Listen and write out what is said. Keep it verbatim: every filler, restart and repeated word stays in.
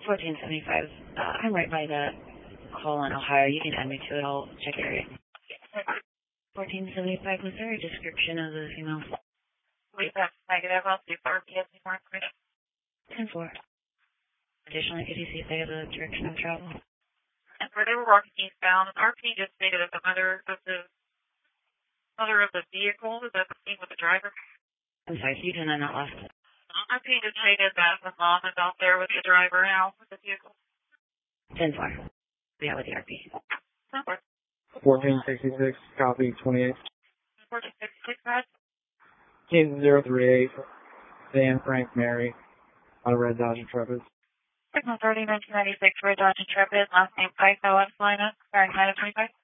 fourteen seventy-five. Uh, I'm right by the call in Ohio. You can add me to it. I'll check the area. fourteen seventy-five, was there a description of the female? Wait, that's negative. I'll see if R P has any more information. ten four. Additionally, could you see if they have a direction of travel? And where they were walking eastbound, R P just stated that the mother of the mother of the vehicle is at the scene with the driver. I'm sorry, you did not last. R P just stated that the mom is out there with the driver now with the vehicle. ten four. Yeah, with the R P. ten four. fourteen sixty-six, copy twenty-eight. fourteen sixty-six, guys. Case zero three eight, Dan Frank Mary, on a red Dodge Intrepid. Signal thirty, nineteen ninety-six, Red Dodge Intrepid, last name Pike, O S Lina, bearing nine of twenty-five.